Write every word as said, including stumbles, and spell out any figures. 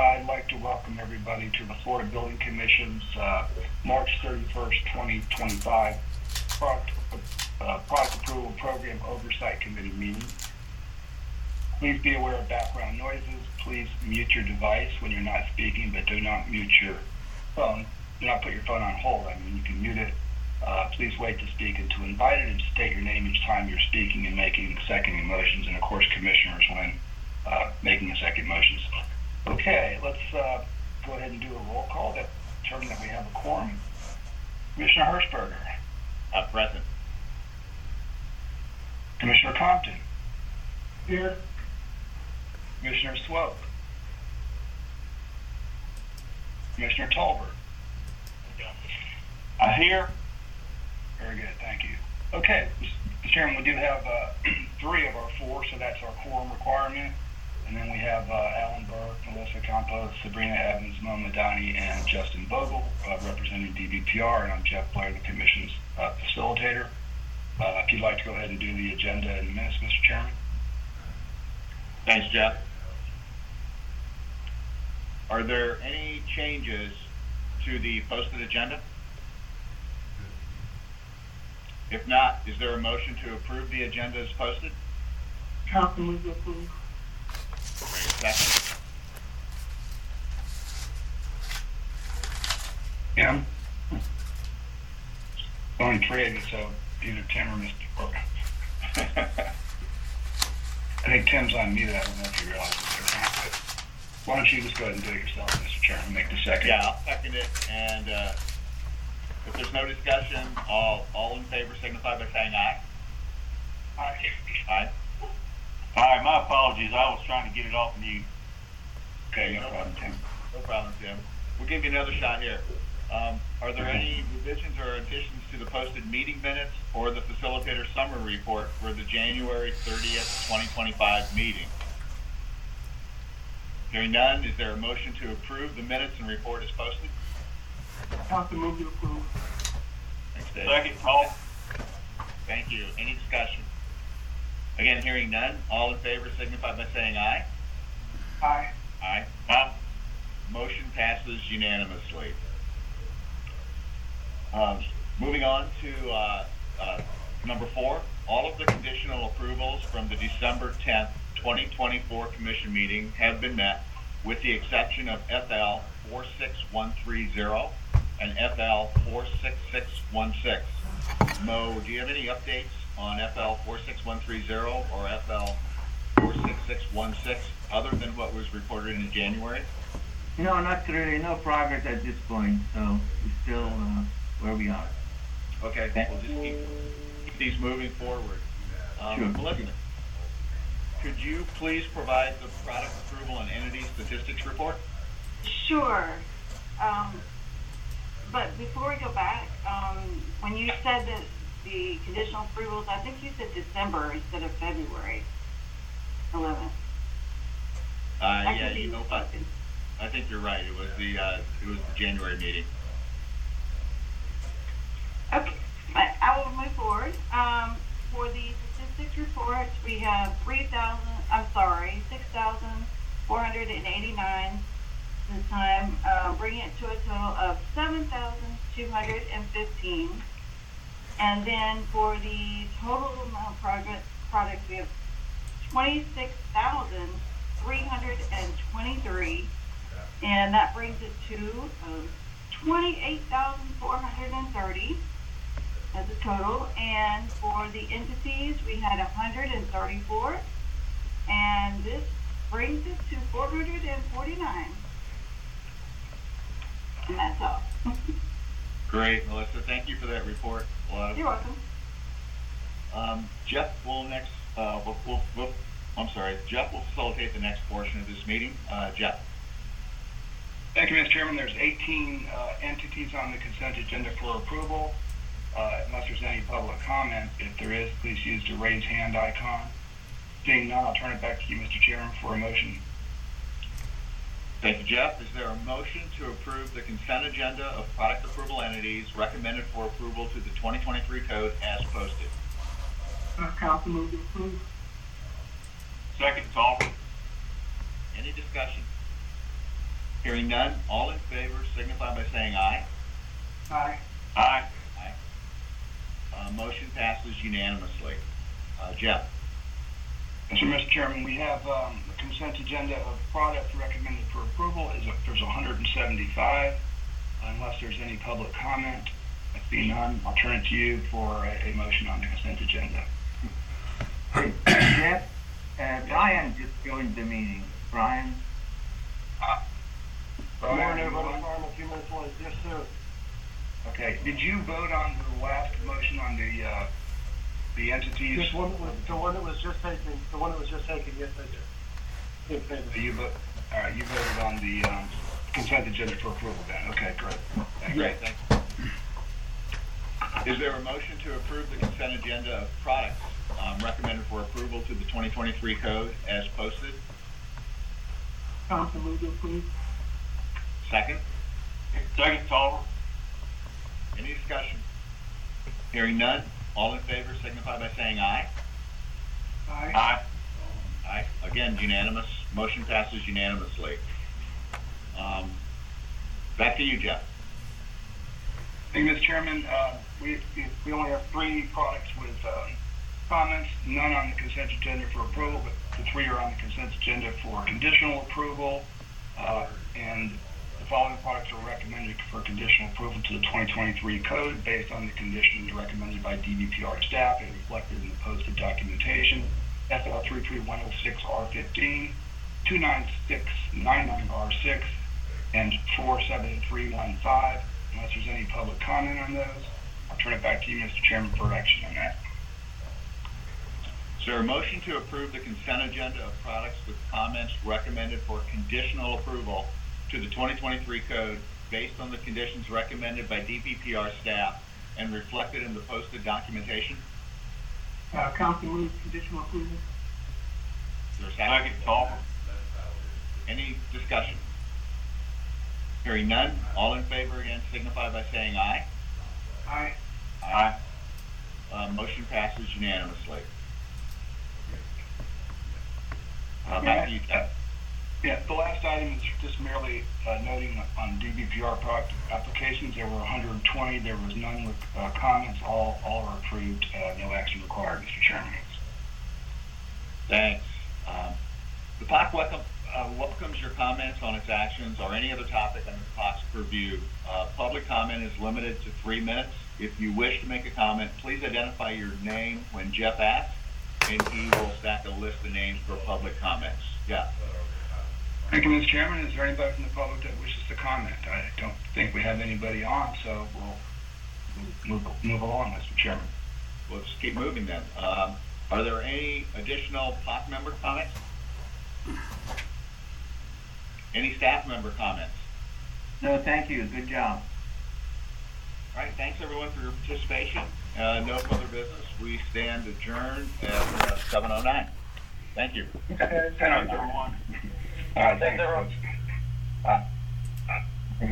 I'd like to welcome everybody to the Florida Building Commission's uh, March thirty-first, twenty twenty-five product, uh, product Approval Program Oversight Committee meeting. Please be aware of background noises. Please mute your device when you're not speaking, but do not mute your phone. Do not put your phone on hold. I mean, you can mute it. Uh, please wait to speak and to invite it and state your name each time you're speaking and making seconding motions, and of course, commissioners when uh, making a second motions. Okay, let's uh, go ahead and do a roll call to determine that we have a quorum. Commissioner Hershberger. Uh, present. Commissioner Compton. Here. Commissioner Swope. Commissioner Tolbert. Uh, here. Very good, thank you. Okay, Mister Chairman, we do have uh, three of our four, so that's our quorum requirement. And then we have uh, Alan Burke, Melissa Campos, Sabrina Evans, Mo Madani, and Justin Vogel uh, representing D B P R, and I'm Jeff Blair, the Commission's uh, facilitator. Uh, if you'd like to go ahead and do the agenda in minutes, Mister Chairman. Thanks, Jeff. Are there any changes to the posted agenda? If not, is there a motion to approve the agenda as posted? Council move to approve. Second. Tim? Only three of you, so either Tim or Mister Burke. I think Tim's on mute. I don't know if you realize this or not, but why don't you just go ahead and do it yourself, Mister Chairman, make the second. Yeah, I'll second it, and uh, if there's no discussion, all all in favor signify by saying aye. Aye. Aye. Hi, my apologies. I was trying to get it off mute. Okay, no problem, Tim. No problem, Tim. We'll give you another shot here. Um, are there any revisions or additions to the posted meeting minutes or the facilitator summary report for the January thirtieth, twenty twenty-five meeting? Hearing none, is there a motion to approve the minutes and report as posted? Council move to approve. Thanks, Dave. Second, Paul. Thank you. Any discussion? Again, hearing none, all in favor signify by saying aye. Aye. Aye. Aye. Motion passes unanimously. Um, moving on to uh, uh, number four, all of the conditional approvals from the December tenth, twenty twenty-four commission meeting have been met, with the exception of F L four six one three zero and F L four six six one six. Mo, do you have any updates on F L four six one three zero or F L four six six one six other than what was reported in January? No, not really. No progress at this point. So we're still uh, where we are. Okay, we'll just keep, keep these moving forward. Um, Sure. Melissa, could you please provide the product approval and entity statistics report? Sure. Um, but before we go back, um, when you said that the conditional approvals, I think you said December instead of February eleventh. Uh, That yeah, could be you know what? mistaken. I think you're right. It was the uh, it was the January meeting. Okay, I, I will move forward. Um, for the statistics reports, we have three thousand, I'm sorry, six thousand four hundred eighty-nine this time, uh, bringing it to a total of seven thousand two hundred fifteen. And then for the total amount of product, products, we have twenty-six thousand three hundred twenty-three. And that brings it to um, twenty-eight thousand four hundred thirty as a total. And for the entities, we had one hundred thirty-four. And this brings it to four hundred forty-nine. And that's all. Great, Melissa. Thank you for that report. A lot of, You're welcome. um, Jeff will next. Uh, we'll, we'll, we'll, I'm sorry. Jeff will facilitate the next portion of this meeting. Uh, Jeff. Thank you, Mister Chairman. There's eighteen uh, entities on the consent agenda for approval. Uh, unless there's any public comment, if there is, please use the raise hand icon. Seeing none, I'll turn it back to you, Mister Chairman, for a motion. Thank you, Jeff. Is there a motion to approve the consent agenda of product approval entities recommended for approval to the twenty twenty-three code as posted? Uh, council move to approve. Second, Paul. Any discussion? Hearing none, all in favor signify by saying aye. Aye. Aye. Aye. Uh, motion passes unanimously. Uh, Jeff? So, Mister Chairman, we have um, the consent agenda of products recommended for approval. Is a, there's one hundred seventy-five. Unless there's any public comment, I see none. I'll turn it to you for a, a motion on the consent agenda. Jeff, uh, Brian just joined the meeting. Brian? Brian, Morning, you everybody. want- Farm, a few minutes late. Yes, sir. Okay, did you vote on the last motion on the, uh, the entities? Just one, that was- the one that was just taken, the one that was just taken, yes, I did. In favor. You vote, all right, you voted on the, um, consent agenda for approval then. Okay, great. Thank you. Great, thank you. Is there a motion to approve the consent agenda of products um, recommended for approval to the twenty twenty-three code as posted? Thompson, move to approve. Second? Second, Tolliver. Any discussion? Hearing none, all in favor signify by saying aye. Aye. Aye. Aye. Again, unanimous. Motion passes unanimously. Um, back to you, Jeff. Thank you, Mister Chairman. Uh, we, we only have three products with, um, comments, none on the consent agenda for approval, but the three are on the consent agenda for conditional approval. Uh, and the following products are recommended for conditional approval to the twenty twenty-three code based on the conditions recommended by D B P R staff and reflected in the posted documentation. S L three three one oh six R fifteen, two nine six nine nine R six, and four seven three one five. Unless there's any public comment on those, I'll turn it back to you, Mister Chairman, for action on that. Is there a motion to approve the consent agenda of products with comments recommended for conditional approval to the twenty twenty-three code based on the conditions recommended by D P P R staff and reflected in the posted documentation? Uh, council move conditional approval. Is there a second? Second, Tolliver. Any discussion? Hearing none, all in favor again signify by saying aye. Aye. Aye. Uh, motion passes unanimously. Uh, back to you, Jeff. Yeah, the last item is just merely uh, noting on D B P R product applications, there were one hundred twenty, there was none with uh, comments, all all are approved, uh, no action required, Mister Chairman. Thanks. Um, the P O C welcome, uh, welcomes your comments on its actions or any other topic under the P O C review. Uh, public comment is limited to three minutes. If you wish to make a comment, please identify your name when Jeff asks, and he will stack a list of names for public comments. Yeah. Thank you, Mister Chairman. Is there anybody from the public that wishes to comment? I don't think we have anybody on, so we'll move, move along, Mister Chairman. Let's keep moving then. Um, are there any additional P O C member comments? Any staff member comments? No, thank you. Good job. All right, thanks everyone for your participation. Uh, no further business. We stand adjourned at uh, seven oh nine. Thank you. Thanks, everyone. All right, thanks, folks. Bye.